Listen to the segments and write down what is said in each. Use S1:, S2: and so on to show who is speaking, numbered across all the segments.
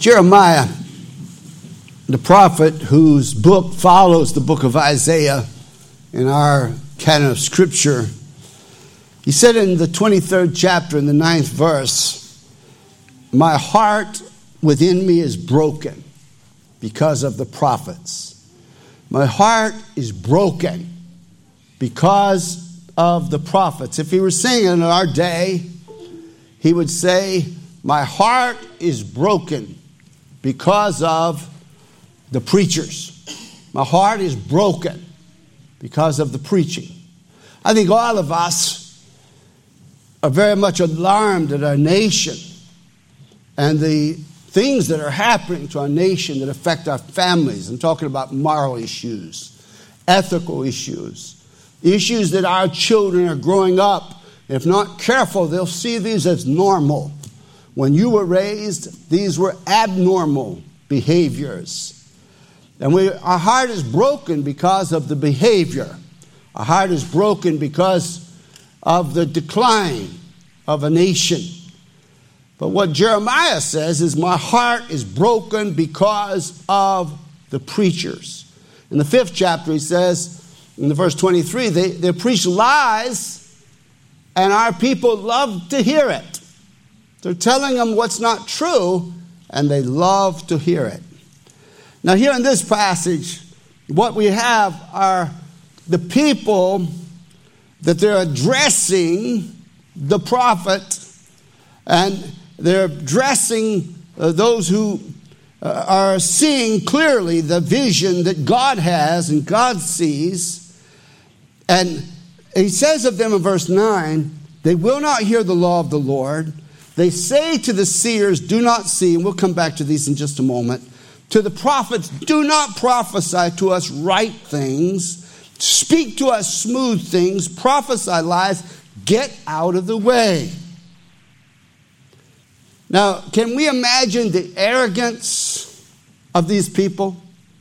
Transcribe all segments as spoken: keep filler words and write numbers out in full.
S1: Jeremiah, the prophet whose book follows the book of Isaiah in our canon of Scripture, he said in the twenty-third chapter, in the ninth verse, "My heart within me is broken because of the prophets." My heart is broken because of the prophets. If he were saying in our day, he would say, "My heart is broken because of the preachers." My heart is broken because of the preaching. I think all of us are very much alarmed at our nation and the things that are happening to our nation that affect our families. I'm talking about moral issues, ethical issues, issues that our children are growing up. If not careful, they'll see these as normal. When you were raised, these were abnormal behaviors. And we, our heart is broken because of the behavior. Our heart is broken because of the decline of a nation. But what Jeremiah says is, my heart is broken because of the preachers. In the fifth chapter, he says, in the verse twenty-three, they, they preach lies, and our people love to hear it. They're telling them what's not true, and they love to hear it. Now, here in this passage, what we have are the people that they're addressing the prophet, and they're addressing uh, those who uh, are seeing clearly the vision that God has and God sees. And he says of them in verse nine, "They will not hear the law of the Lord. They say to the seers, 'Do not see,'" and we'll come back to these in just a moment. "To the prophets, 'Do not prophesy to us right things. Speak to us smooth things. Prophesy lies. Get out of the way.'" Now, can we imagine the arrogance of these people?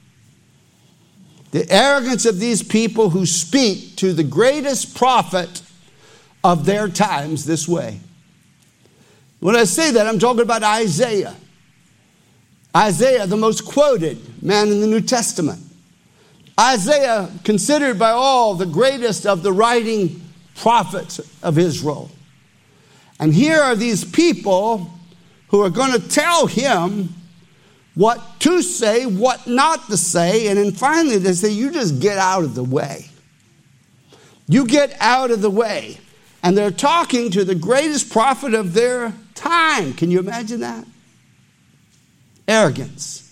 S1: The arrogance of these people who speak to the greatest prophet of their times this way. When I say that, I'm talking about Isaiah. Isaiah, the most quoted man in the New Testament. Isaiah, considered by all the greatest of the writing prophets of Israel. And here are these people who are going to tell him what to say, what not to say, and then finally they say, "You just get out of the way. You get out of the way." And they're talking to the greatest prophet of their time. Can you imagine that? Arrogance.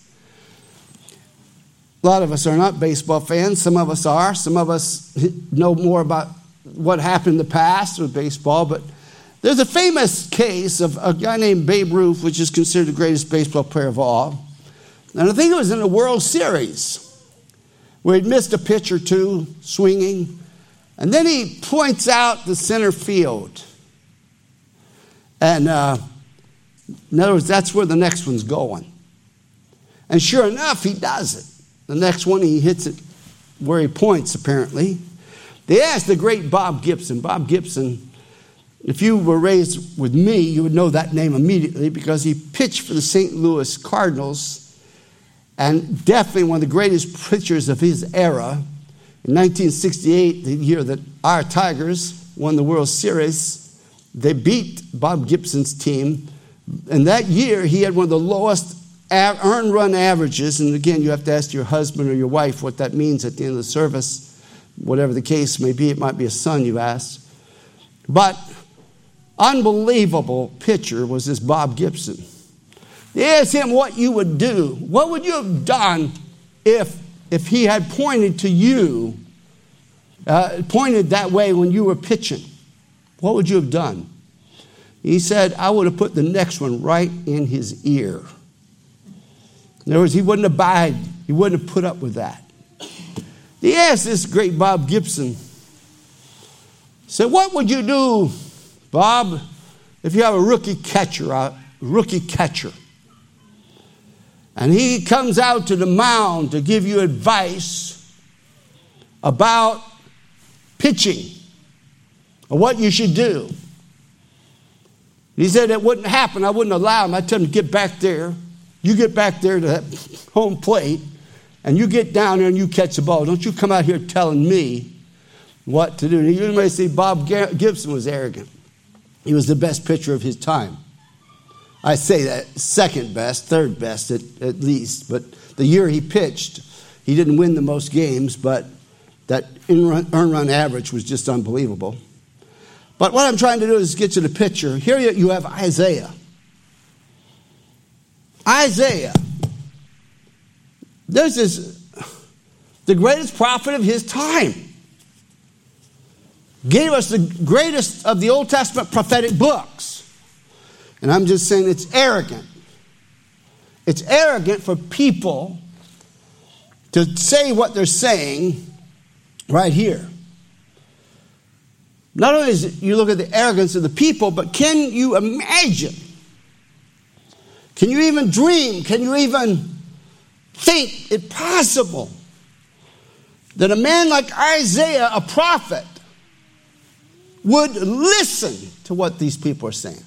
S1: A lot of us are not baseball fans. Some of us are. Some of us know more about what happened in the past with baseball. But there's a famous case of a guy named Babe Ruth, which is considered the greatest baseball player of all. And I think it was in the World Series where he'd missed a pitch or two swinging. And then he points out the center field. And uh, in other words, that's where the next one's going. And sure enough, he does it. The next one, he hits it where he points, apparently. They asked the great Bob Gibson. Bob Gibson, if you were raised with me, you would know that name immediately because he pitched for the Saint Louis Cardinals and definitely one of the greatest pitchers of his era. In nineteen sixty-eight, the year that our Tigers won the World Series, they beat Bob Gibson's team. And that year, he had one of the lowest earned run averages. And again, you have to ask your husband or your wife what that means at the end of the service. Whatever the case may be, it might be a son you asked. But unbelievable pitcher was this Bob Gibson. They asked him what you would do. What would you have done if If he had pointed to you, uh, pointed that way when you were pitching? What would you have done? He said, "I would have put the next one right in his ear." In other words, he wouldn't abide. He wouldn't have put up with that. He asked this great Bob Gibson, said, "What would you do, Bob, if you have a rookie catcher, a rookie catcher? And he comes out to the mound to give you advice about pitching or what you should do." He said it wouldn't happen. I wouldn't allow him. I'd tell him to get back there You get back there to that home plate, and you get down there and you catch the ball. Don't you come out here telling me what to do. You may say Bob Gibson was arrogant. He was the best pitcher of his time. I say that second best, third best at, at least. But the year he pitched, he didn't win the most games, but that earn run average was just unbelievable. But what I'm trying to do is get you the picture. Here you have Isaiah. Isaiah. There's this, the greatest prophet of his time. Gave us the greatest of the Old Testament prophetic books. And I'm just saying it's arrogant. It's arrogant for people to say what they're saying right here. Not only is it, you look at the arrogance of the people, but can you imagine? Can you even dream? Can you even think it possible that a man like Isaiah, a prophet, would listen to what these people are saying?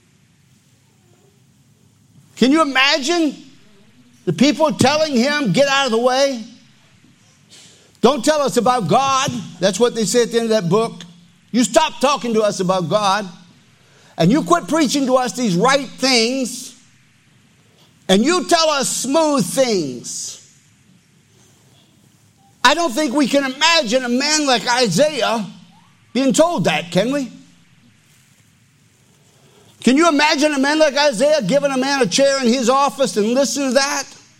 S1: Can you imagine the people telling him, get out of the way? Don't tell us about God. That's what they say at the end of that book. You stop talking to us about God, and you quit preaching to us these right things, and you tell us smooth things. I don't think we can imagine a man like Isaiah being told that, can we? Can you imagine a man like Isaiah giving a man a chair in his office and listening to that?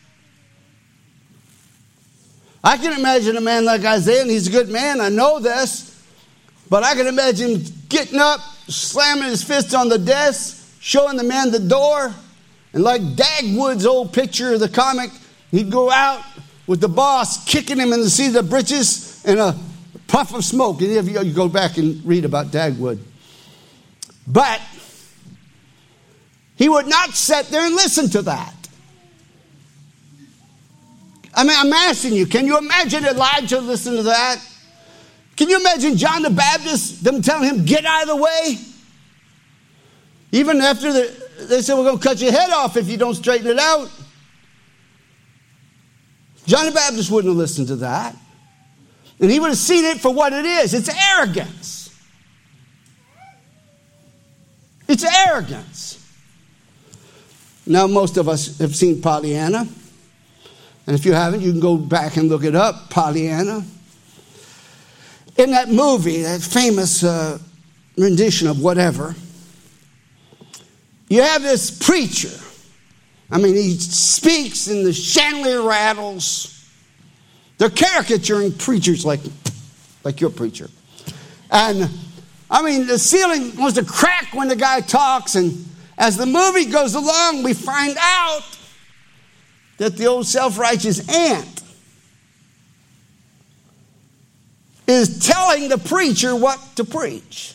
S1: I can imagine a man like Isaiah, and he's a good man, I know this, but I can imagine him getting up, slamming his fist on the desk, showing the man the door, and like Dagwood's old picture of the comic, he'd go out with the boss kicking him in the seat of the britches and a puff of smoke. And if you go back and read about Dagwood. But he would not sit there and listen to that. I mean, I'm asking you, can you imagine Elijah listening to that? Can you imagine John the Baptist, them telling him, get out of the way? Even after the, they said, we're going to cut your head off if you don't straighten it out. John the Baptist wouldn't have listened to that. And he would have seen it for what it is. It's arrogance. It's arrogance. Now, most of us have seen Pollyanna. And if you haven't, you can go back and look it up, Pollyanna. In that movie, that famous uh, rendition of whatever, you have this preacher. I mean, he speaks and the chandelier rattles. They're caricaturing preachers like, like your preacher. And, I mean, the ceiling wants to crack when the guy talks. And as the movie goes along, we find out that the old self-righteous aunt is telling the preacher what to preach.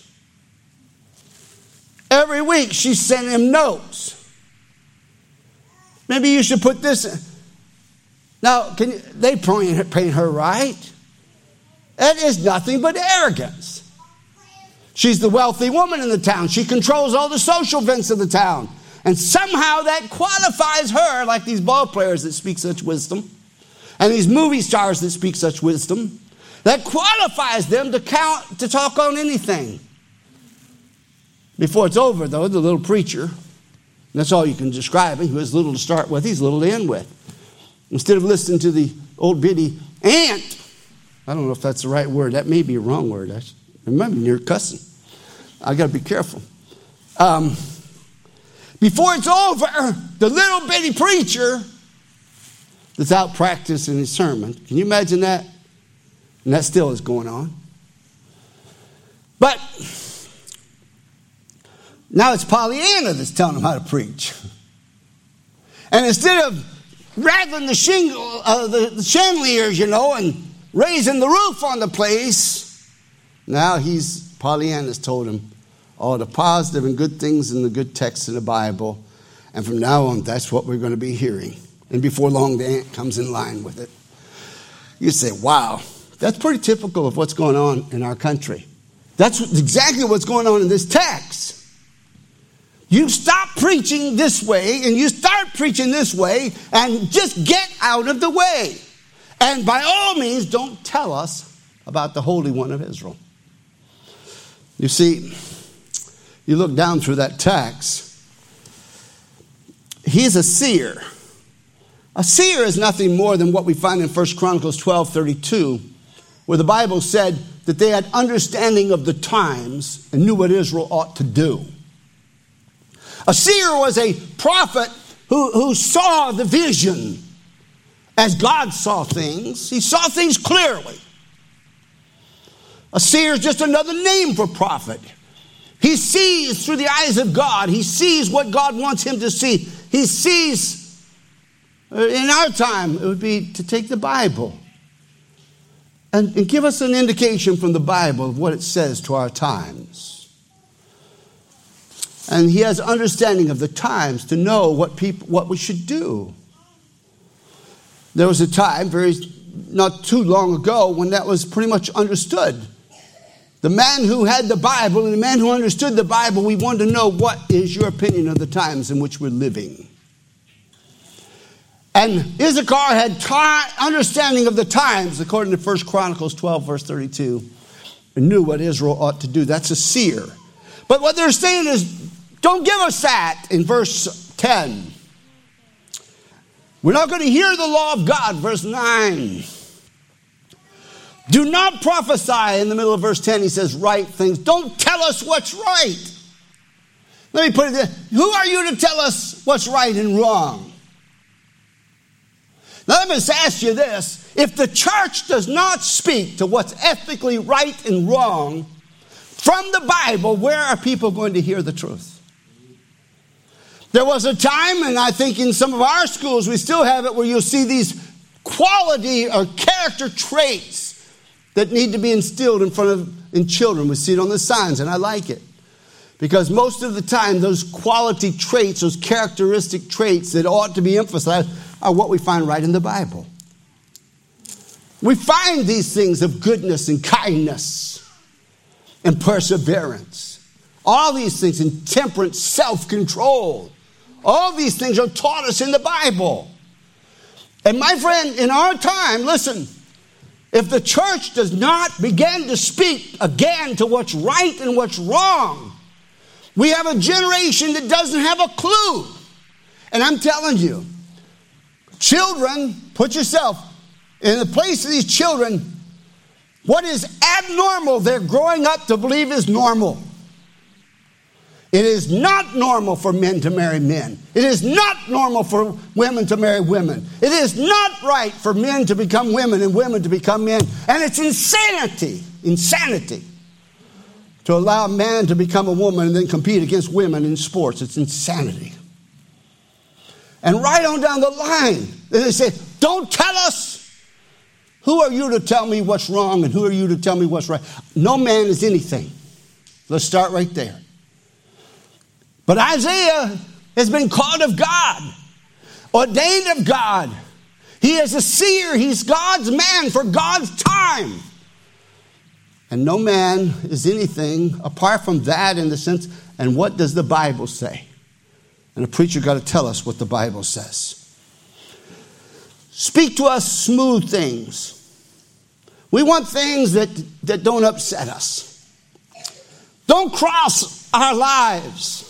S1: Every week she's sending him notes. Maybe you should put this in. Now, can you, they paint her right. That is nothing but arrogance. She's the wealthy woman in the town. She controls all the social events of the town. And somehow that qualifies her, like these ball players that speak such wisdom, and these movie stars that speak such wisdom, that qualifies them to count, to talk on anything. Before it's over, though, the little preacher, that's all you can describe him. He was little to start with, he's little to end with. Instead of listening to the old bitty aunt, I don't know if that's the right word. That may be a wrong word. I remember you're cussing. I got to be careful. Um, before it's over, the little bitty preacher that's out practicing his sermon. Can you imagine that? And that still is going on. But now it's Pollyanna that's telling him how to preach. And instead of rattling the shingle, uh, the, the chandeliers, you know, and raising the roof on the place, now he's, Pollyanna's told him all the positive and good things in the good texts in the Bible. And from now on, that's what we're going to be hearing. And before long, the aunt comes in line with it. You say, wow, that's pretty typical of what's going on in our country. That's exactly what's going on in this text. You stop preaching this way and you start preaching this way and just get out of the way. And by all means, don't tell us about the Holy One of Israel. You see, you look down through that text. He's a seer. A seer is nothing more than what we find in First Chronicles twelve thirty-two, where the Bible said that they had understanding of the times and knew what Israel ought to do. A seer was a prophet who, who saw the vision as God saw things. He saw things clearly. A seer is just another name for prophet. He sees through the eyes of God. He sees what God wants him to see. He sees, in our time, it would be to take the Bible and, and give us an indication from the Bible of what it says to our times. And he has understanding of the times to know what people, what we should do. There was a time, very not too long ago, when that was pretty much understood. The man who had the Bible and the man who understood the Bible, we wanted to know, what is your opinion of the times in which we're living? And Issachar had ta- understanding of the times, according to First Chronicles twelve, verse thirty-two, and knew what Israel ought to do. That's a seer. But what they're saying is, don't give us that in verse ten. We're not going to hear the law of God, verse nine. Do not prophesy, in the middle of verse ten, he says, right things. Don't tell us what's right. Let me put it there. Who are you to tell us what's right and wrong? Now let me just ask you this. If the church does not speak to what's ethically right and wrong from the Bible, where are people going to hear the truth? There was a time, and I think in some of our schools we still have it, where you'll see these quality or character traits that need to be instilled in front of in children. We see it on the signs, and I like it. Because most of the time, those quality traits, those characteristic traits that ought to be emphasized are what we find right in the Bible. We find these things of goodness and kindness and perseverance. All these things, and temperance, self-control. All these things are taught us in the Bible. And my friend, in our time, listen, if the church does not begin to speak again to what's right and what's wrong, we have a generation that doesn't have a clue. And I'm telling you, children, put yourself in the place of these children. What is abnormal, they're growing up to believe is normal. It is not normal for men to marry men. It is not normal for women to marry women. It is not right for men to become women and women to become men. And it's insanity, insanity, to allow a man to become a woman and then compete against women in sports. It's insanity. And right on down the line, they say, don't tell us. Who are you to tell me what's wrong, and who are you to tell me what's right? No man is anything. Let's start right there. But Isaiah has been called of God, ordained of God. He is a seer. He's God's man for God's time. And no man is anything apart from that, in the sense, and what does the Bible say? And a preacher got to tell us what the Bible says. Speak to us smooth things. We want things that, that don't upset us. Don't cross our lives.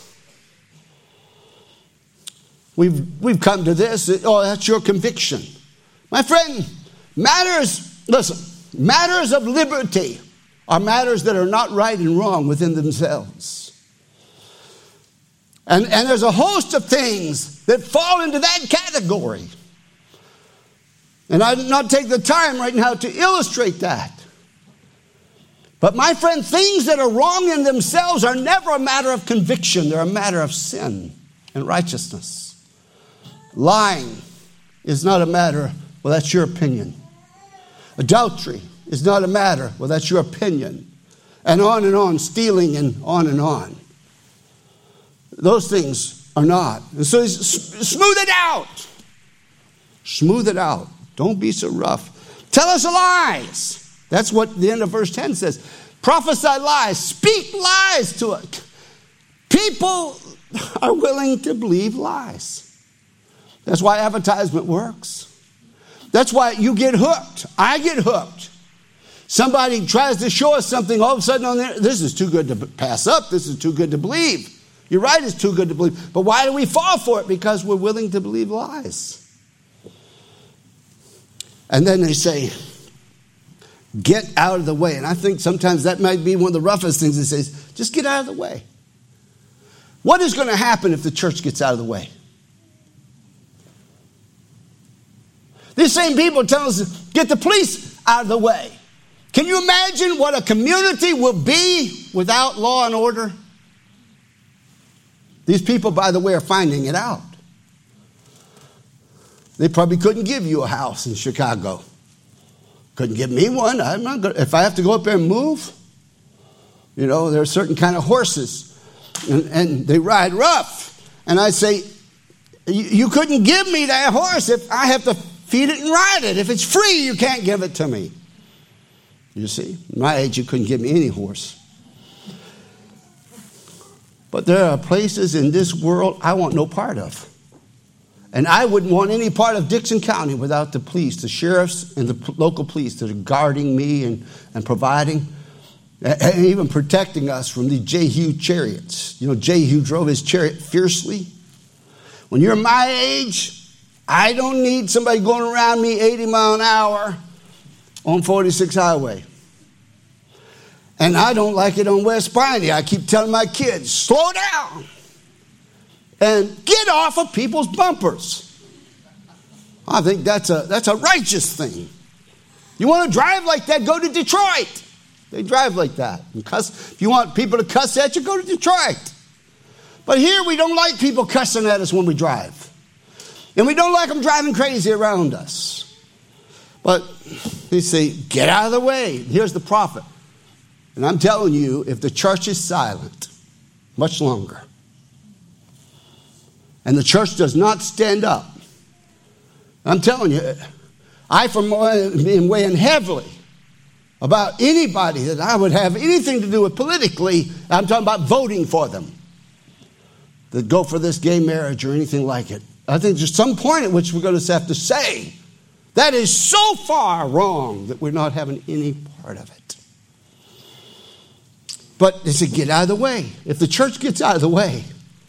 S1: We've, we've come to this. Oh, that's your conviction. My friend, matters, listen, matters of liberty are matters that are not right and wrong within themselves. And, and there's a host of things that fall into that category. And I did not take the time right now to illustrate that. But my friend, things that are wrong in themselves are never a matter of conviction. They're a matter of sin and righteousness. Lying is not a matter, well, that's your opinion. Adultery is not a matter, well, that's your opinion. And on and on, stealing and on and on. Those things are not. And so smooth it out. Smooth it out. Don't be so rough. Tell us lies. That's what the end of verse ten says. Prophesy lies. Speak lies to it. People are willing to believe lies. That's why advertisement works. That's why you get hooked. I get hooked. Somebody tries to show us something, all of a sudden on there, this is too good to pass up. This is too good to believe. You're right, it's too good to believe. But why do we fall for it? Because we're willing to believe lies. And then they say, get out of the way. And I think sometimes that might be one of the roughest things. It says, just get out of the way. What is going to happen if the church gets out of the way? These same people tell us, get the police out of the way. Can you imagine what a community will be without law and order? These people, by the way, are finding it out. They probably couldn't give you a house in Chicago. Couldn't give me one. I'm not gonna, if I have to go up there and move, you know, there are certain kind of horses, and, and they ride rough. And I say, you couldn't give me that horse if I have to feed it and ride it. If it's free, you can't give it to me. You see, my age, you couldn't give me any horse. But there are places in this world I want no part of. And I wouldn't want any part of Dixon County without the police, the sheriffs and the local police that are guarding me and, and providing, and even protecting us from these Jehu chariots. You know, Jehu drove his chariot fiercely. When you're my age, I don't need somebody going around me eighty miles an hour on forty-six highway. And I don't like it on West Piney. I keep telling my kids, slow down and get off of people's bumpers. I think that's a that's a righteous thing. You want to drive like that, go to Detroit. They drive like that. And cuss, if you want people to cuss at you, go to Detroit. But here we don't like people cussing at us when we drive. And we don't like them driving crazy around us. But they say, get out of the way. Here's the prophet. And I'm telling you, if the church is silent much longer, and the church does not stand up, I'm telling you, I, from being weighing heavily about anybody that I would have anything to do with politically, I'm talking about voting for them, that go for this gay marriage or anything like it. I think there's some point at which we're going to have to say, that is so far wrong that we're not having any part of it. But they said, get out of the way. If the church gets out of the way,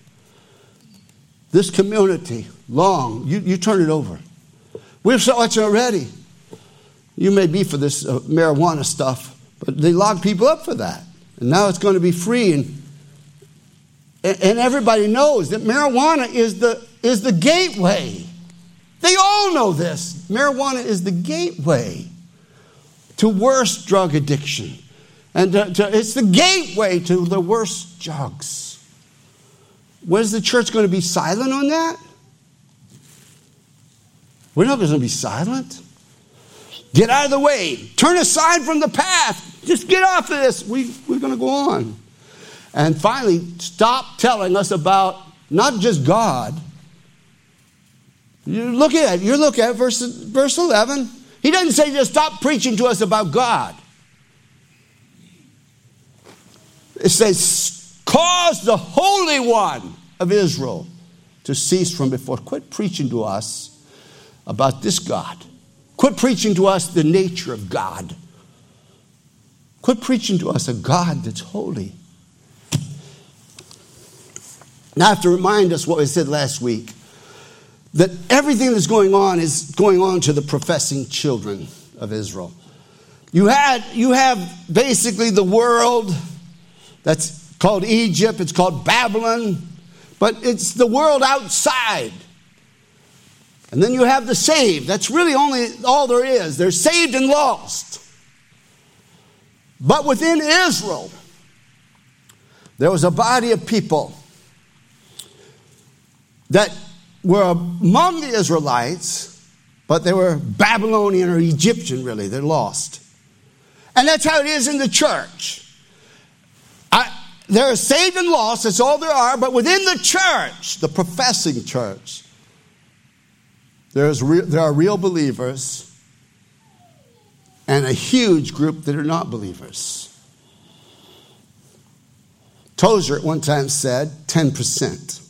S1: this community, long, you, you turn it over. We've saw it already. You may be for this uh, marijuana stuff, but they lock people up for that. And now it's going to be free. And, and everybody knows that marijuana is the, is the gateway. They all know this. Marijuana is the gateway to worse drug addiction. And to, to, it's the gateway to the worst drugs. Was the church going to be silent on that? We're not going to be silent. Get out of the way. Turn aside from the path. Just get off of this. We, we're going to go on. And finally, stop telling us about not just God. You look at it. You look at verse, verse eleven. He doesn't say just stop preaching to us about God. It says, cause the Holy One of Israel to cease from before. Quit preaching to us about this God. Quit preaching to us the nature of God. Quit preaching to us a God that's holy. Now I have to remind us what we said last week, that everything that's going on is going on to the professing children of Israel. You had, you have basically the world that's called Egypt, it's called Babylon, but it's the world outside. And then you have the saved. That's really only all there is. They're saved and lost. But within Israel, there was a body of people that were among the Israelites, but they were Babylonian or Egyptian, really. They're lost. And that's how it is in the church. I, they're saved and lost, that's all there are, but within the church, the professing church, there's re- there are real believers and a huge group that are not believers. Tozer at one time said ten percent.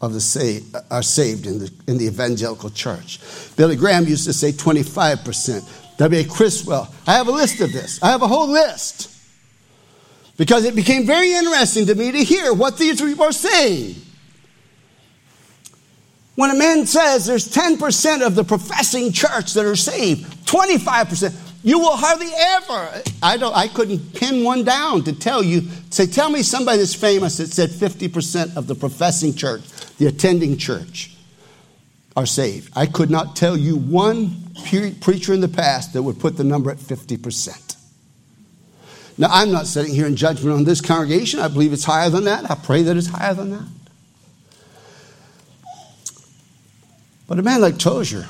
S1: of the saved are saved in the in the evangelical church. Billy Graham used to say twenty-five percent. W A Criswell. I have a list of this. I have a whole list. Because it became very interesting to me to hear what these people are saying. When a man says there's ten percent of the professing church that are saved, twenty-five percent, you will hardly ever, I don't, I couldn't pin one down to tell you, say, tell me somebody that's famous that said fifty percent of the professing church, the attending church, are saved. I could not tell you one preacher in the past that would put the number at fifty percent. Now, I'm not sitting here in judgment on this congregation. I believe it's higher than that. I pray that it's higher than that. But a man like Tozer,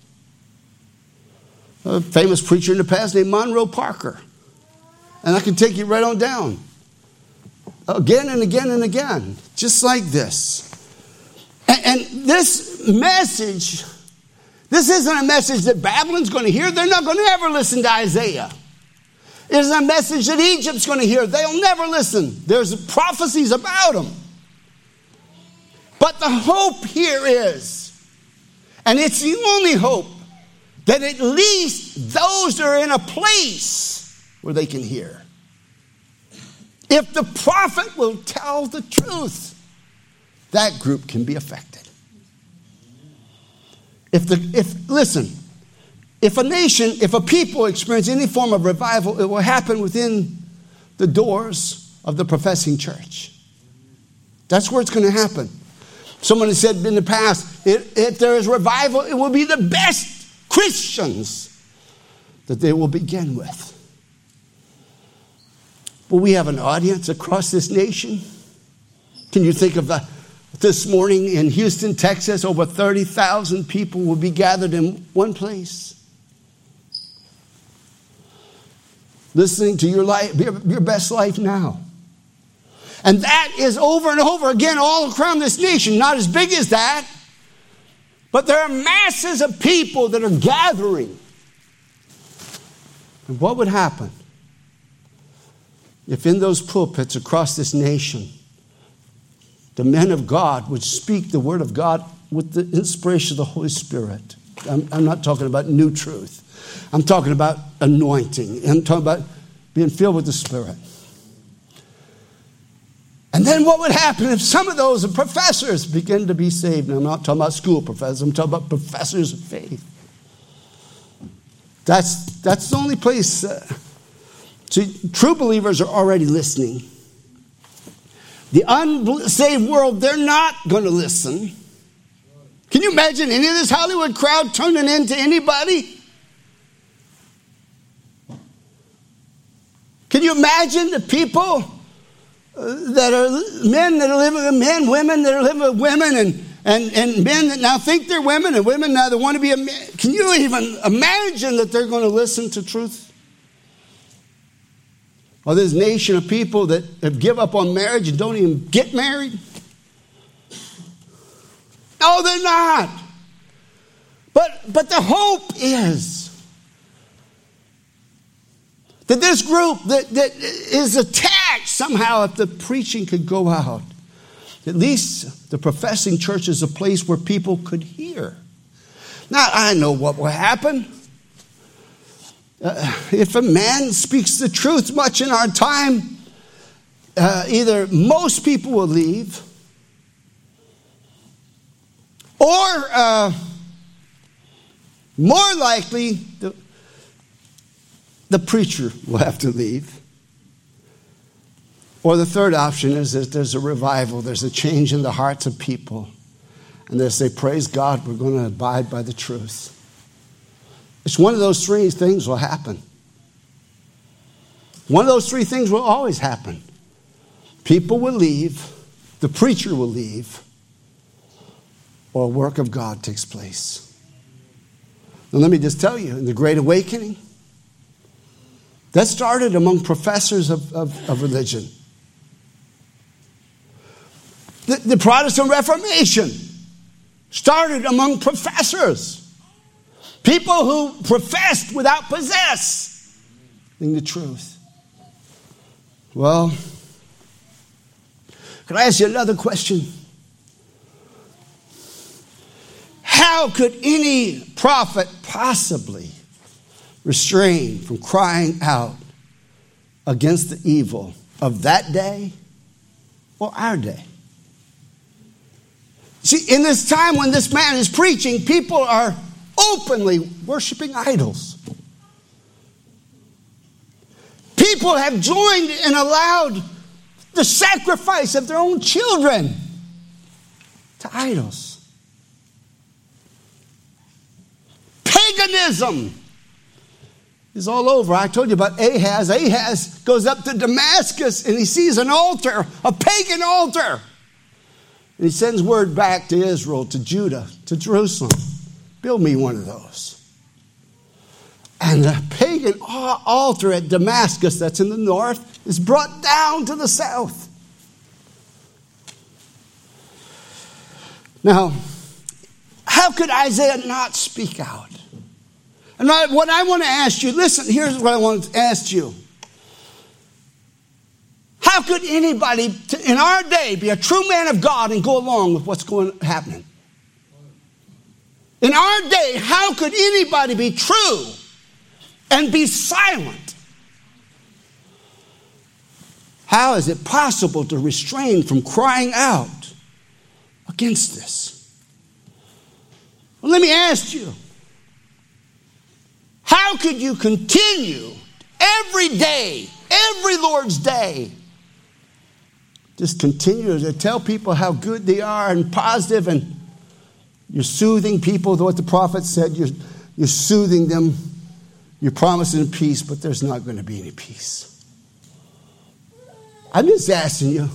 S1: a famous preacher in the past named Monroe Parker, and I can take you right on down, again and again and again, just like this. And, and this message, this isn't a message that Babylon's going to hear. They're not going to ever listen to Isaiah. It isn't a message that Egypt's going to hear. They'll never listen. There's prophecies about them. But the hope here is, and it's the only hope, that at least those that are in a place where they can hear. If the prophet will tell the truth, that group can be affected. If the if listen, if a nation, if a people experience any form of revival, it will happen within the doors of the professing church. That's where it's going to happen. Someone has said in the past, if, if there is revival, it will be the best Christians that they will begin with. But we have an audience across this nation. Can you think of the, this morning in Houston, Texas, over thirty thousand people will be gathered in one place, listening to your life, your, your best life now. And that is over and over again all around this nation. Not as big as that, but there are masses of people that are gathering. And what would happen if in those pulpits across this nation, the men of God would speak the word of God with the inspiration of the Holy Spirit? I'm, I'm not talking about new truth. I'm talking about anointing. I'm talking about being filled with the Spirit. And then what would happen if some of those professors begin to be saved? Now, I'm not talking about school professors. I'm talking about professors of faith. That's, that's the only place. Uh, see, true believers are already listening. The unsaved world, they're not going to listen. Can you imagine any of this Hollywood crowd turning into anybody? Can you imagine the people that are men that are living with men, women that are living with women, and, and, and men that now think they're women, and women now that want to be a man? Can you even imagine that they're going to listen to truth? Or this nation of people that have given up on marriage and don't even get married? No, they're not. But, but the hope is that this group that, that is attached somehow, if the preaching could go out, at least the professing church is a place where people could hear. Now, I know what will happen. Uh, if a man speaks the truth much in our time, uh, either most people will leave, or uh, more likely, the, the preacher will have to leave. Or the third option is that there's a revival, there's a change in the hearts of people, and they say, praise God, we're going to abide by the truth. It's one of those three things will happen. One of those three things will always happen. People will leave, the preacher will leave, or a work of God takes place. And let me just tell you, in the Great Awakening, that started among professors of, of, of religion. The, the Protestant Reformation started among professors. People who professed without possessing the truth. Well, can I ask you another question? How could any prophet possibly restrain from crying out against the evil of that day or our day? See, in this time when this man is preaching, people are openly worshiping idols. People have joined and allowed the sacrifice of their own children to idols. Paganism is all over. I told you about Ahaz. Ahaz goes up to Damascus and he sees an altar, a pagan altar. And he sends word back to Israel, to Judah, to Jerusalem. Build me one of those. And the pagan altar at Damascus, that's in the north, is brought down to the south. Now, how could Isaiah not speak out? And I, what I want to ask you, listen, here's what I want to ask you. How could anybody to, in our day be a true man of God and go along with what's going happening? In our day, how could anybody be true and be silent? How is it possible to restrain from crying out against this? Well, let me ask you. How could you continue every day, every Lord's day, just continue to tell people how good they are and positive, and you're soothing people, what the prophet said, you're, you're soothing them, you're promising peace, but there's not going to be any peace. I'm just asking you.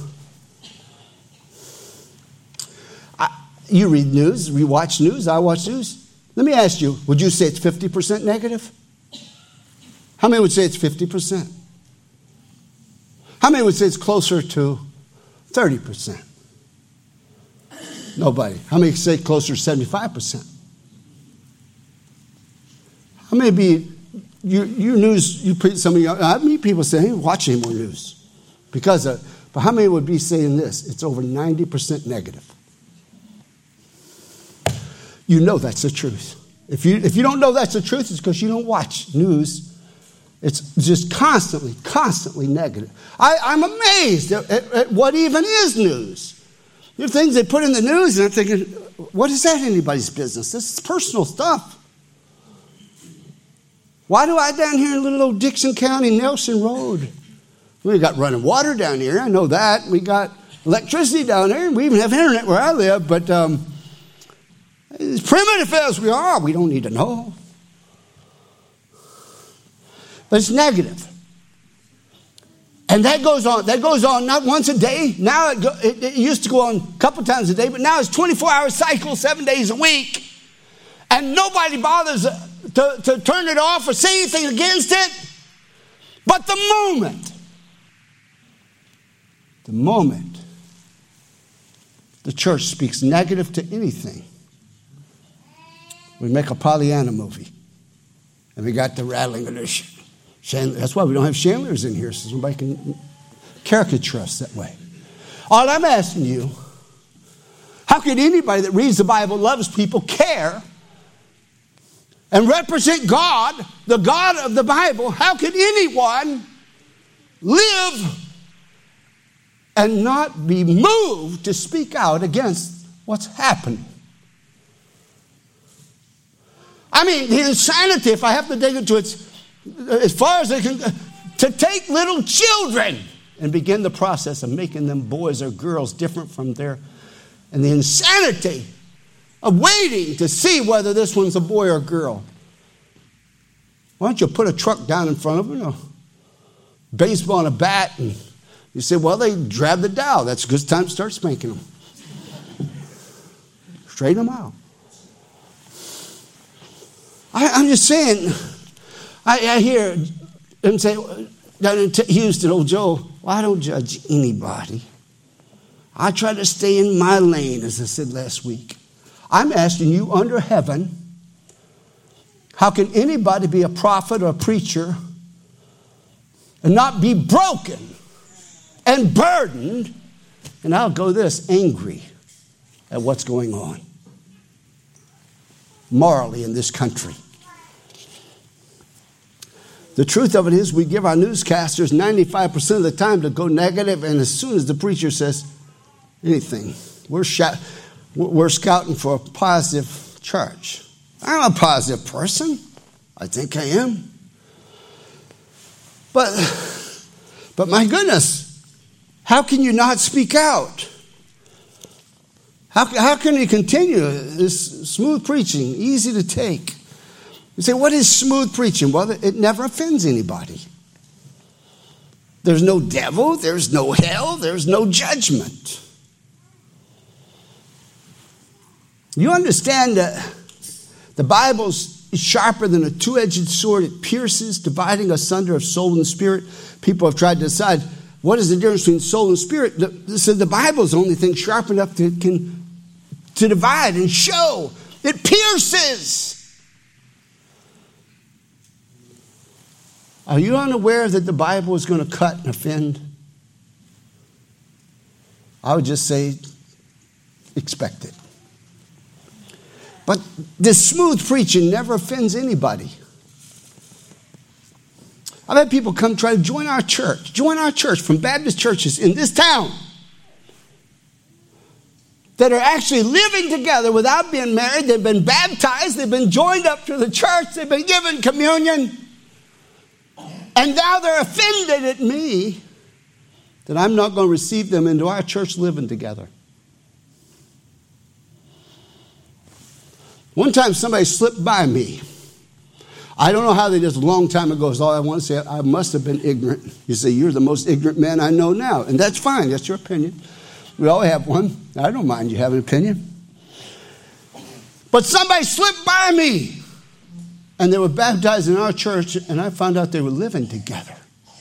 S1: I, you read news, we watch news, I watch news. Let me ask you, would you say it's fifty percent negative? How many would say it's fifty percent? How many would say it's closer to thirty percent? Nobody. How many say closer to seventy-five percent? How many be, you, you news, you some of you, how many people say, hey, watch any more news? Because of, but how many would be saying this? It's over ninety percent negative. You know that's the truth. If you, if you don't know that's the truth, it's because you don't watch news. It's just constantly, constantly negative. I, I'm amazed at, at, at what even is news. There are things they put in the news, and I'm thinking, what is that anybody's business? This is personal stuff. Why do I down here in little old Dixon County, Nelson Road? We got running water down here. I know that. We got electricity down there. We even have internet where I live. But um, as primitive as we are, we don't need to know. But it's negative. And that goes on. That goes on not once a day. Now it, go, it, it used to go on a couple times a day, but now it's twenty-four hour cycle, seven days a week. And nobody bothers to, to turn it off or say anything against it. But the moment, the moment the church speaks negative to anything, we make a Pollyanna movie. And we got the rattling of this. That's why we don't have Chandlers in here, so somebody can caricature us that way. All I'm asking you, how could anybody that reads the Bible, loves people, care, and represent God, the God of the Bible, how could anyone live and not be moved to speak out against what's happening? I mean, the insanity, if I have to dig into it, as far as they can, to take little children and begin the process of making them boys or girls different from their, and the insanity of waiting to see whether this one's a boy or a girl. Why don't you put a truck down in front of them, a baseball and a bat, and you say, well, they drab the dowel. That's a good time to start spanking them. Straighten them out. I, I'm just saying, I, I hear them say, down in Houston, old Joe, well, I don't judge anybody. I try to stay in my lane, as I said last week. I'm asking you under heaven, how can anybody be a prophet or a preacher and not be broken and burdened, and I'll go this, angry at what's going on? morally in this country. The truth of it is we give our newscasters ninety-five percent of the time to go negative, and as soon as the preacher says anything, we're, sh- we're scouting for a positive church. I'm a positive person. I think I am. But, but my goodness, how can you not speak out? How, how can you continue this smooth preaching, easy to take? You say, what is smooth preaching? Well, it never offends anybody. There's no devil, there's no hell, there's no judgment. You understand that the Bible's sharper than a two-edged sword. It pierces, dividing asunder of soul and spirit. People have tried to decide, what is the difference between soul and spirit? The, so the Bible's the only thing sharp enough to, can, to divide and show. It pierces. Are you unaware that the Bible is going to cut and offend? I would just say, expect it. But this smooth preaching never offends anybody. I've had people come try to join our church, join our church from Baptist churches in this town that are actually living together without being married. They've been baptized, they've been joined up to the church, they've been given communion. And now they're offended at me that I'm not going to receive them into our church living together. One time somebody slipped by me. I don't know how they did this, a long time ago. Is all I want to say. I must have been ignorant. You say, you're the most ignorant man I know now. And that's fine. That's your opinion. We all have one. I don't mind you having an opinion. But somebody slipped by me. And they were baptized in our church, and I found out they were living together.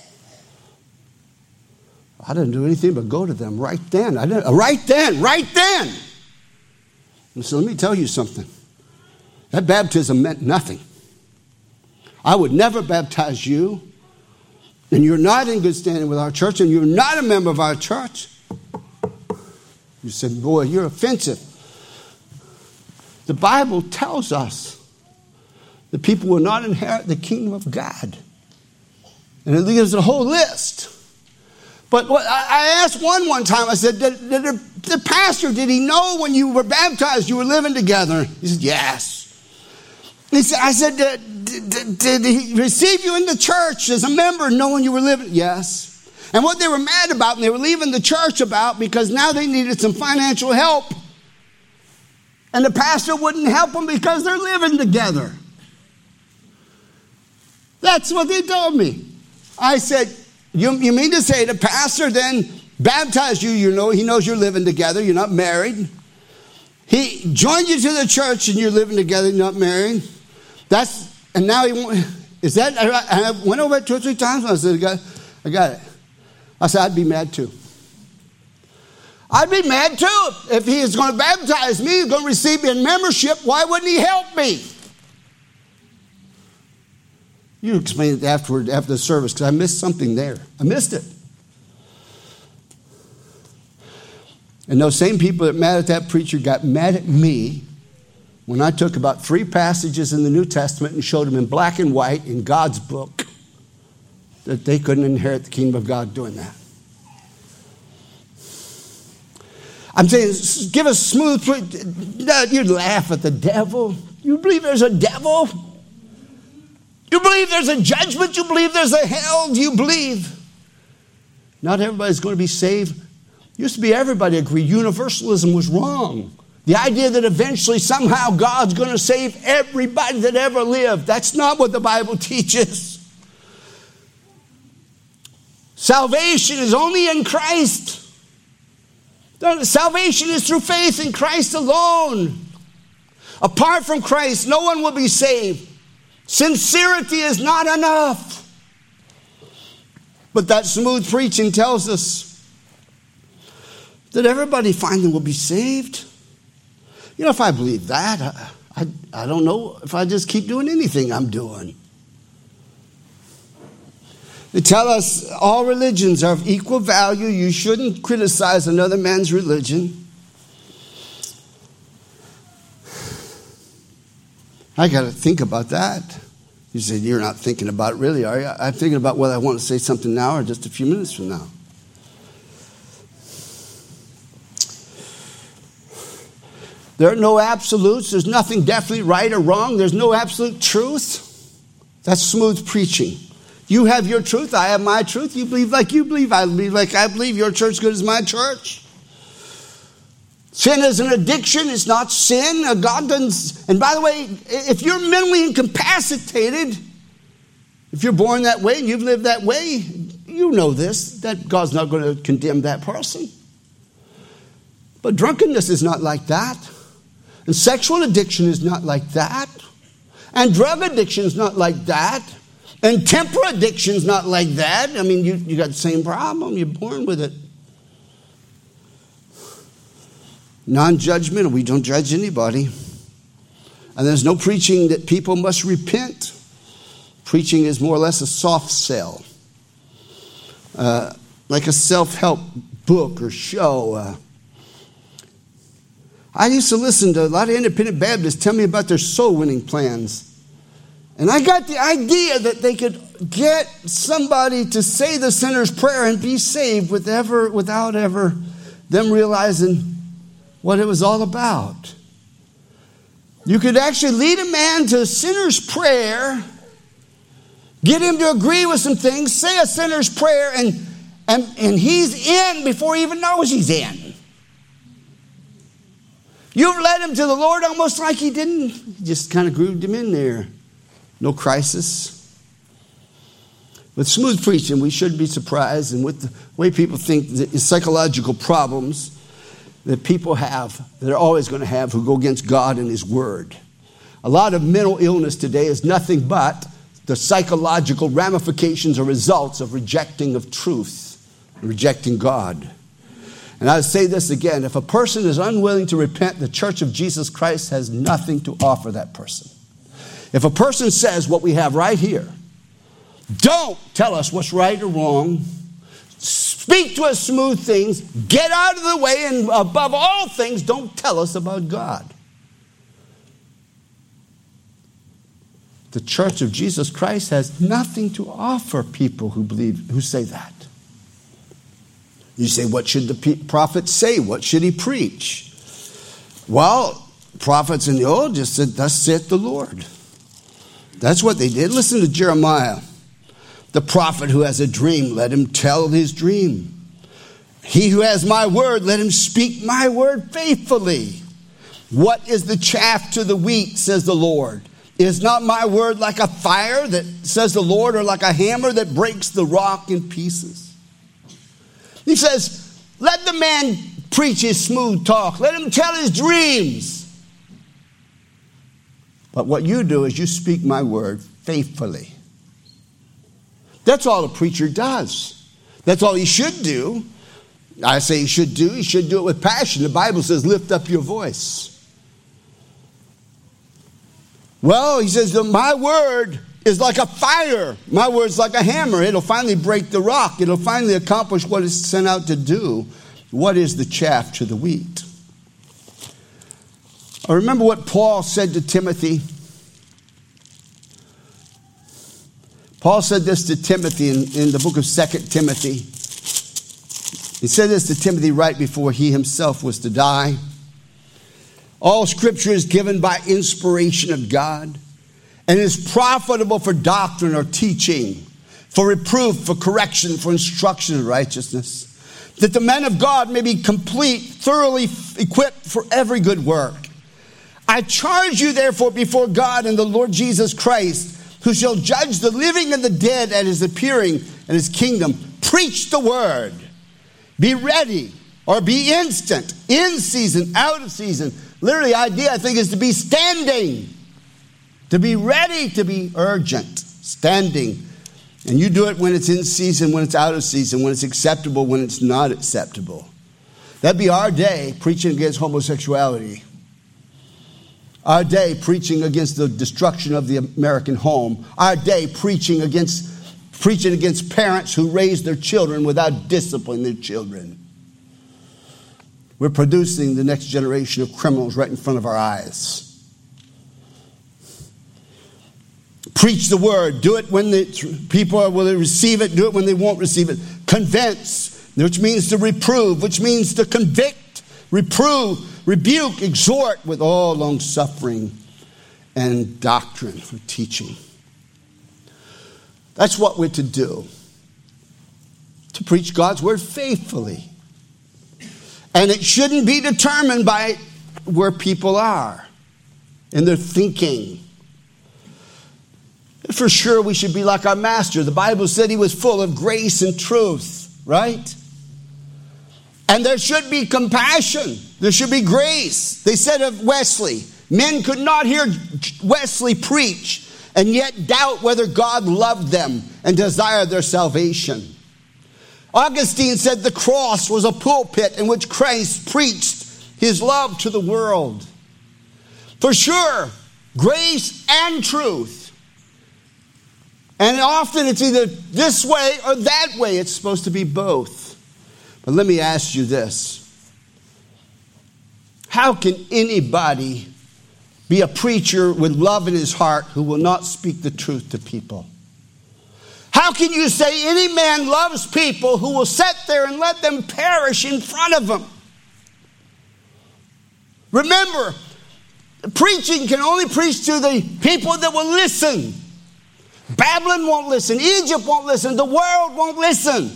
S1: I didn't do anything but go to them right then. I didn't, right then, right then. And so let me tell you something. That baptism meant nothing. I would never baptize you, and you're not in good standing with our church, and you're not a member of our church. You said, boy, you're offensive. The Bible tells us that people will not inherit the kingdom of God. And it gives a whole list. But what, I asked one one time, I said, did, did the, the pastor, did he know when you were baptized you were living together? He said, yes. He said, I said, did, did, did he receive you in the church as a member knowing you were living? Yes. And what they were mad about and they were leaving the church about because now they needed some financial help. And the pastor wouldn't help them because they're living together. That's what they told me. I said, you, you mean to say the pastor then baptized you, you know, he knows you're living together, you're not married. He joined you to the church and you're living together, you're not married. That's, and now he won't, is that, I, I went over it two or three times and I said, I got, I got it. I said, I'd be mad too. I'd be mad too. If he is going to baptize me, he's going to receive me in membership, why wouldn't he help me? You explain it afterward, after the service, because I missed something there. I missed it. And those same people that mad at that preacher got mad at me when I took about three passages in the New Testament and showed them in black and white in God's book that they couldn't inherit the kingdom of God doing that. I'm saying, give us smooth, you laugh at the devil. You believe there's a devil? You believe there's a judgment? You believe there's a hell? Do you believe? Not everybody's going to be saved. Used to be everybody agreed universalism was wrong. The idea that eventually somehow God's going to save everybody that ever lived. That's not what the Bible teaches. Salvation is only in Christ. Salvation is through faith in Christ alone. Apart from Christ, no one will be saved. Sincerity is not enough. But that smooth preaching tells us that everybody finally will be saved. You know, if I believe that, I, I, I don't know if I just keep doing anything I'm doing. They tell us all religions are of equal value. You shouldn't criticize another man's religion. I got to think about that. You say, you're not thinking about it really, are you? I'm thinking about whether I want to say something now or just a few minutes from now. There are no absolutes. There's nothing definitely right or wrong. There's no absolute truth. That's smooth preaching. You have your truth. I have my truth. You believe like you believe. I believe like I believe. Your church is good as my church. Sin is an addiction. It's not sin. God doesn't. And by the way, if you're mentally incapacitated, if you're born that way and you've lived that way, you know this, that God's not going to condemn that person. But drunkenness is not like that. And sexual addiction is not like that. And drug addiction is not like that. And temper addiction is not like that. I mean, you, you got the same problem. You're born with it. Non-judgmental. We don't judge anybody. And there's no preaching that people must repent. Preaching is more or less a soft sell. Uh, like a self-help book or show. Uh, I used to listen to a lot of independent Baptists tell me about their soul winning plans. And I got the idea that they could get somebody to say the sinner's prayer and be saved with ever, without ever them realizing what it was all about. You could actually lead a man to a sinner's prayer, get him to agree with some things, say a sinner's prayer, and, and, and he's in before he even knows he's in. You've led him to the Lord almost like he didn't. You just kind of grooved him in there. No crisis. With smooth preaching, we shouldn't be surprised. And with the way people think, the psychological problems that people have, that they're always going to have, who go against God and His Word. A lot of mental illness today is nothing but the psychological ramifications or results of rejecting of truth, rejecting God. And I say this again, if a person is unwilling to repent, the Church of Jesus Christ has nothing to offer that person. If a person says what we have right here, don't tell us what's right or wrong, speak to us smooth things, get out of the way, and above all things, don't tell us about God. The Church of Jesus Christ has nothing to offer people who believe, who say that. You say, what should the prophet say? What should he preach? Well, prophets in the old just said, thus saith the Lord. That's what they did. Listen to Jeremiah. The prophet who has a dream, let him tell his dream. He who has my word, let him speak my word faithfully. What is the chaff to the wheat, says the Lord? Is not my word like a fire, that says the Lord, or like a hammer that breaks the rock in pieces? He says, let the man preach his smooth talk. Let him tell his dreams. But what you do is you speak my word faithfully. That's all a preacher does. That's all he should do. I say he should do. He should do it with passion. The Bible says, lift up your voice. Well, he says, my word is like a fire. My word's like a hammer. It'll finally break the rock. It'll finally accomplish what it's sent out to do. What is the chaff to the wheat? I remember what Paul said to Timothy. Paul said this to Timothy in, in the book of Second Timothy. He said this to Timothy right before he himself was to die. All scripture is given by inspiration of God and is profitable for doctrine or teaching, for reproof, for correction, for instruction in righteousness, that the man of God may be complete, thoroughly equipped for every good work. I charge you therefore before God and the Lord Jesus Christ, who shall judge the living and the dead at his appearing and his kingdom. Preach the word. Be ready or be instant, in season, out of season. Literally, the idea, I think, is to be standing, to be ready, to be urgent, standing. And you do it when it's in season, when it's out of season, when it's acceptable, when it's not acceptable. That'd be our day preaching against homosexuality. Our day preaching against the destruction of the American home. Our day preaching against preaching against parents who raise their children without disciplining their children. We're producing the next generation of criminals right in front of our eyes. Preach the word. Do it when the people are, will receive it. Do it when they won't receive it. Convince, which means to reprove, which means to convict, reprove, rebuke, exhort with all long suffering and doctrine for teaching. That's what we're to do. To preach God's word faithfully. And it shouldn't be determined by where people are in their thinking. For sure, we should be like our master. The Bible said he was full of grace and truth, right? And there should be compassion. There should be grace. They said of Wesley, men could not hear Wesley preach and yet doubt whether God loved them and desired their salvation. Augustine said the cross was a pulpit in which Christ preached his love to the world. For sure, grace and truth. And often it's either this way or that way. It's supposed to be both. But let me ask you this. How can anybody be a preacher with love in his heart who will not speak the truth to people? How can you say any man loves people who will sit there and let them perish in front of him? Remember, preaching can only preach to the people that will listen. Babylon won't listen. Egypt won't listen. The world won't listen.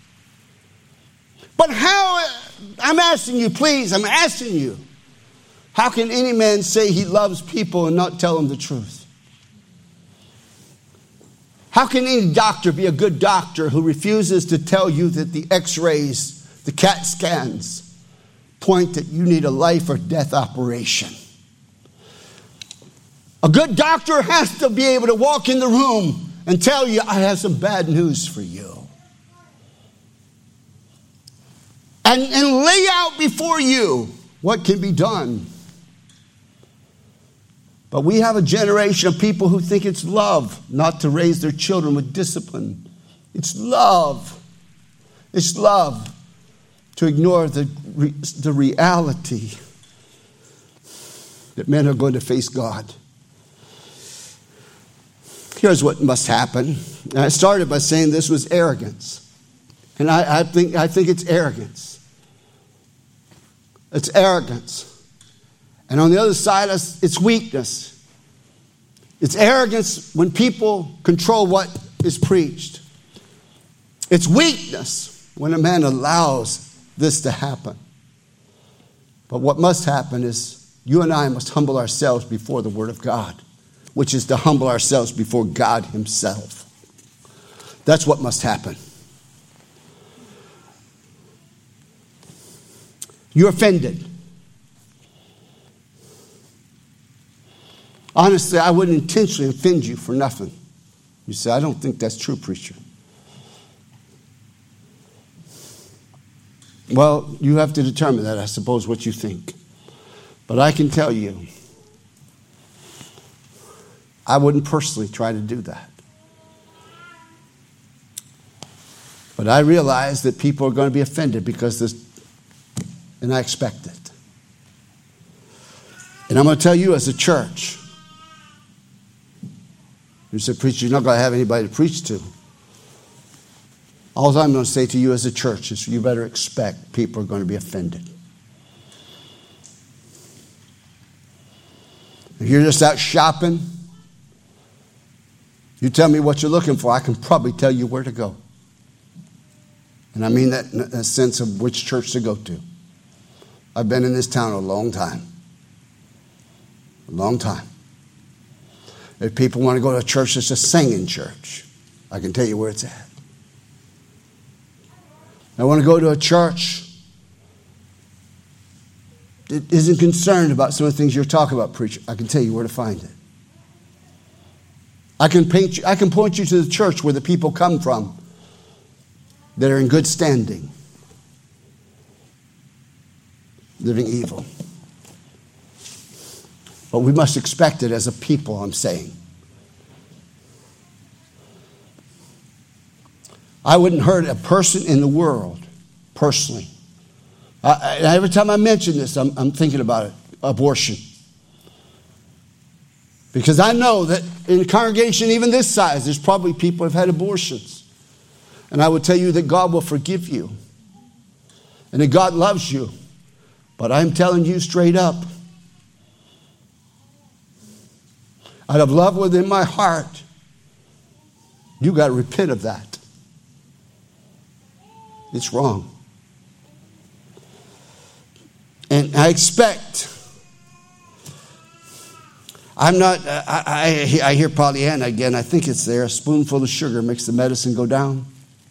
S1: But how, I'm asking you, please, I'm asking you, how can any man say he loves people and not tell them the truth? How can any doctor be a good doctor who refuses to tell you that the x-rays, the CAT scans, point that you need a life or death operation? A good doctor has to be able to walk in the room and tell you, I have some bad news for you. And, and lay out before you what can be done. But we have a generation of people who think it's love not to raise their children with discipline. It's love. It's love to ignore the, the reality that men are going to face God. Here's what must happen. And I started by saying this was arrogance. And I, I think I think it's arrogance. It's arrogance. And on the other side, it's weakness. It's arrogance when people control what is preached. It's weakness when a man allows this to happen. But what must happen is you and I must humble ourselves before the Word of God, which is to humble ourselves before God Himself. That's what must happen. You're offended. Honestly, I wouldn't intentionally offend you for nothing. You say, I don't think that's true, preacher. Well, you have to determine that, I suppose, what you think. But I can tell you, I wouldn't personally try to do that. But I realize that people are going to be offended because this, and I expect it. And I'm going to tell you as a church, you said, preacher, you're not going to have anybody to preach to. All I'm going to say to you as a church is you better expect people are going to be offended. If you're just out shopping, you tell me what you're looking for, I can probably tell you where to go. And I mean that in a sense of which church to go to. I've been in this town a long time. A long time. If people want to go to a church that's a singing church, I can tell you where it's at. I want to go to a church that isn't concerned about some of the things you're talking about, preacher. I can tell you where to find it. I can paint you, I can point you to the church where the people come from that are in good standing, living evil. But we must expect it as a people, I'm saying. I wouldn't hurt a person in the world, personally. I, I, every time I mention this, I'm, I'm thinking about it. Abortion. Because I know that in a congregation even this size, there's probably people who have had abortions. And I would tell you that God will forgive you. And that God loves you. But I'm telling you straight up, out of love within my heart, you got to repent of that. It's wrong. And I expect, I'm not, I, I, I hear Pollyanna again, I think it's there, a spoonful of sugar makes the medicine go down.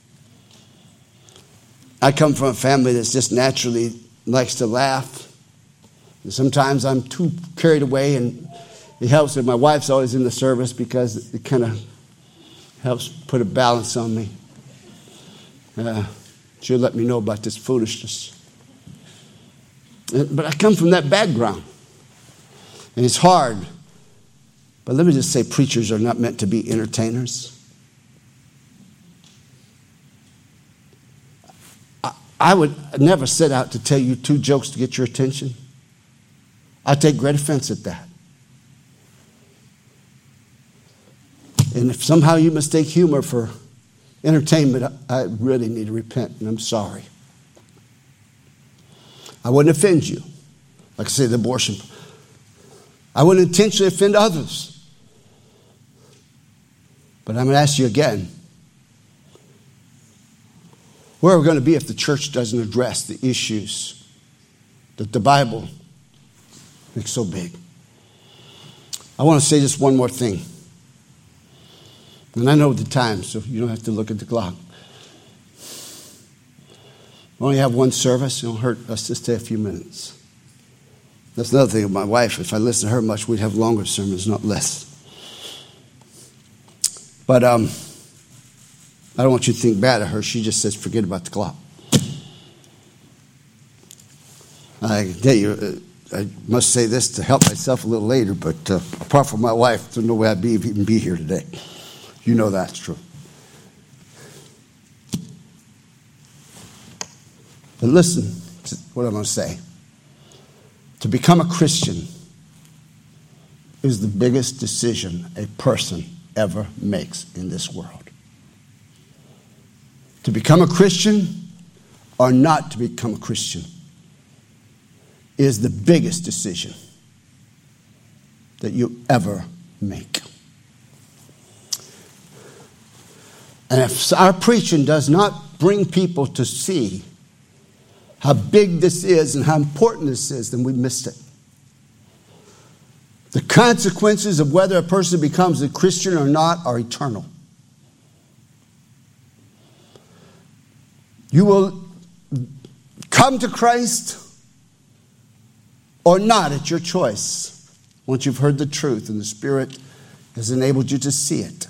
S1: I come from a family that's just naturally likes to laugh. And sometimes I'm too carried away, and it helps that my wife's always in the service because it kind of helps put a balance on me. Uh, she'll let me know about this foolishness. But I come from that background. And it's hard. But let me just say, preachers are not meant to be entertainers. I, I would never set out to tell you two jokes to get your attention. I take great offense at that. And if somehow you mistake humor for entertainment, I really need to repent, and I'm sorry. I wouldn't offend you. Like I say, the abortion. I wouldn't intentionally offend others. But I'm going to ask you again, where are we going to be if the church doesn't address the issues that the Bible makes so big? I want to say just one more thing. And I know the time, so you don't have to look at the clock. We only have one service. It won't hurt us to stay a few minutes. That's another thing with my wife. If I listened to her much, we'd have longer sermons, not less. But um, I don't want you to think bad of her. She just says, forget about the clock. I can tell you, uh, I must say this to help myself a little later, but uh, apart from my wife, there's no way I'd be, even be here today. You know that's true. But listen to what I'm going to say. To become a Christian is the biggest decision a person ever makes in this world. To become a Christian or not to become a Christian is the biggest decision that you ever make. And if our preaching does not bring people to see how big this is and how important this is, then we missed it. The consequences of whether a person becomes a Christian or not are eternal. You will come to Christ or not at your choice once you've heard the truth and the Spirit has enabled you to see it.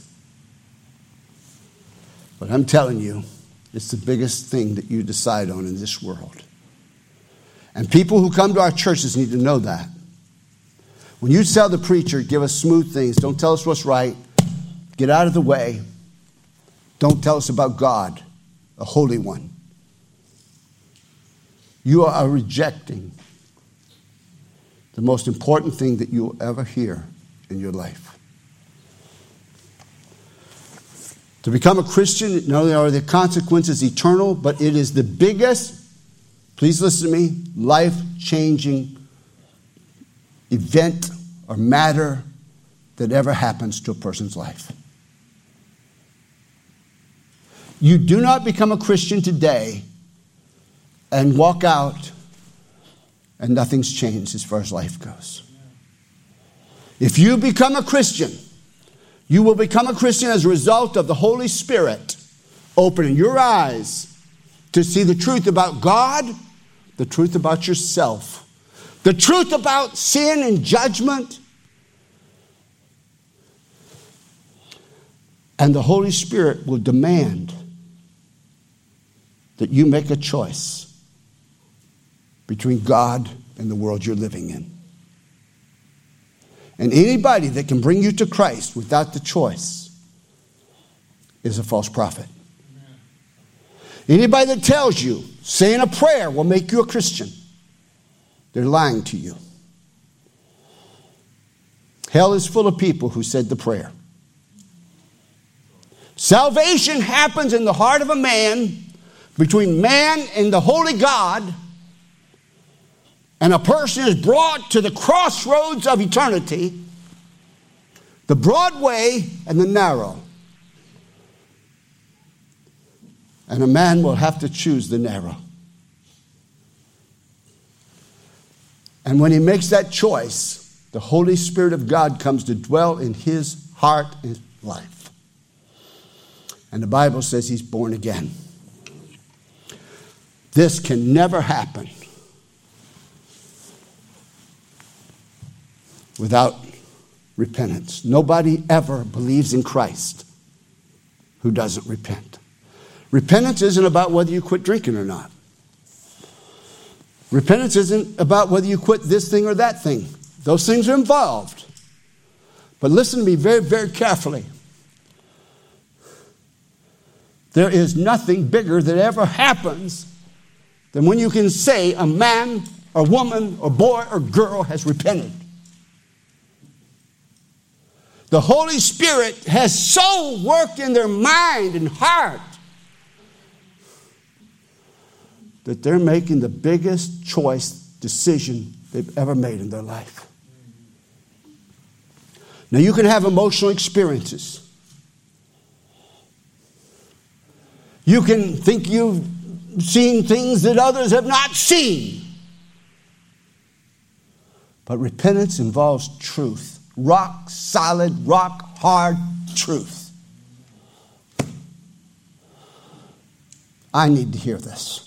S1: But I'm telling you, it's the biggest thing that you decide on in this world. And people who come to our churches need to know that. When you tell the preacher, give us smooth things, don't tell us what's right, get out of the way, don't tell us about God, the Holy One. You are rejecting the most important thing that you will ever hear in your life. To become a Christian, not only are the consequences eternal, but it is the biggest, please listen to me, life-changing event or matter that ever happens to a person's life. You do not become a Christian today and walk out and nothing's changed as far as life goes. If you become a Christian, you will become a Christian as a result of the Holy Spirit opening your eyes to see the truth about God, the truth about yourself, the truth about sin and judgment. And the Holy Spirit will demand that you make a choice between God and the world you're living in. And anybody that can bring you to Christ without the choice is a false prophet. Amen. Anybody that tells you saying a prayer will make you a Christian, they're lying to you. Hell is full of people who said the prayer. Salvation happens in the heart of a man, between man and the holy God, and a person is brought to the crossroads of eternity, the broad way and the narrow. And a man will have to choose the narrow. And when he makes that choice, the Holy Spirit of God comes to dwell in his heart and life. And the Bible says he's born again. This can never happen without repentance. Nobody ever believes in Christ who doesn't repent. Repentance isn't about whether you quit drinking or not. Repentance isn't about whether you quit this thing or that thing. Those things are involved. But listen to me very, very carefully. There is nothing bigger that ever happens than when you can say a man or woman or boy or girl has repented. The Holy Spirit has so worked in their mind and heart that they're making the biggest choice decision they've ever made in their life. Now, you can have emotional experiences. You can think you've seen things that others have not seen. But repentance involves truth. Rock solid, rock hard truth. I need to hear this.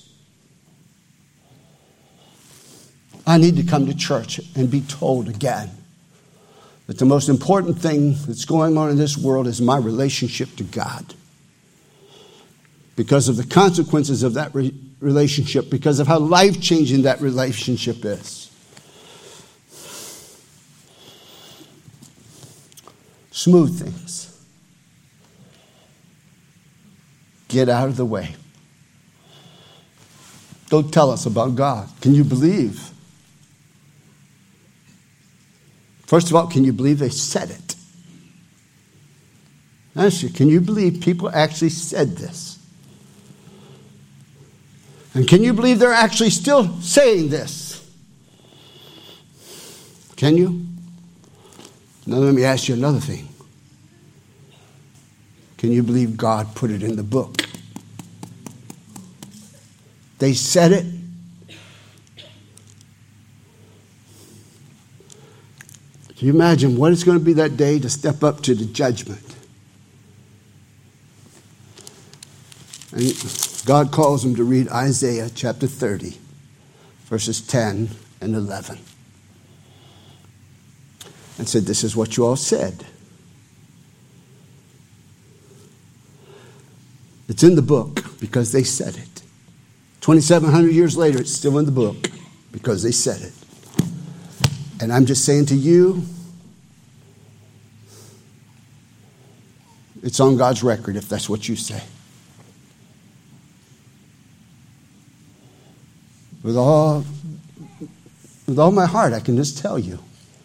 S1: I need to come to church and be told again that the most important thing that's going on in this world is my relationship to God. Because of the consequences of that re- relationship, because of how life-changing that relationship is. Smooth things. Get out of the way. Don't tell us about God. Can you believe? First of all, can you believe they said it? Ask you, can you believe people actually said this? And can you believe they're actually still saying this? Can you? Now let me ask you another thing. Can you believe God put it in the book? They said it. Can you imagine what it's going to be that day to step up to the judgment? And God calls him to read Isaiah chapter thirty, verses ten and eleven. And said, this is what you all said. It's in the book because they said it. twenty-seven hundred years later, it's still in the book because they said it. And I'm just saying to you, it's on God's record if that's what you say. With all, with all my heart, I can just tell you.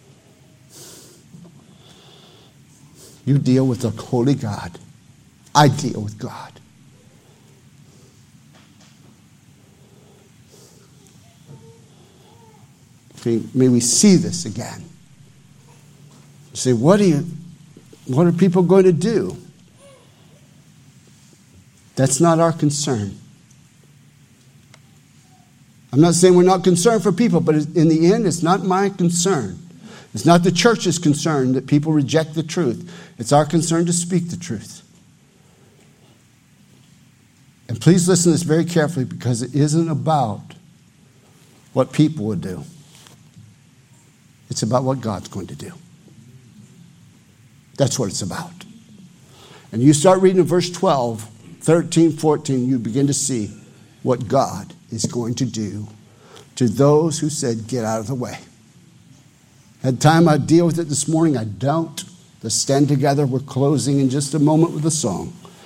S1: You deal with the holy God. I deal with God. Okay, may we see this again. Say, what are you, what are people going to do? That's not our concern. I'm not saying we're not concerned for people, but in the end, it's not my concern. It's not the church's concern that people reject the truth. It's our concern to speak the truth. And please listen to this very carefully because it isn't about what people will do. It's about what God's going to do. That's what it's about. And you start reading in verse twelve, thirteen, fourteen, you begin to see what God is going to do to those who said, get out of the way. Had time I'd deal with it this morning. I don't. Let's stand together. We're closing in just a moment with a song.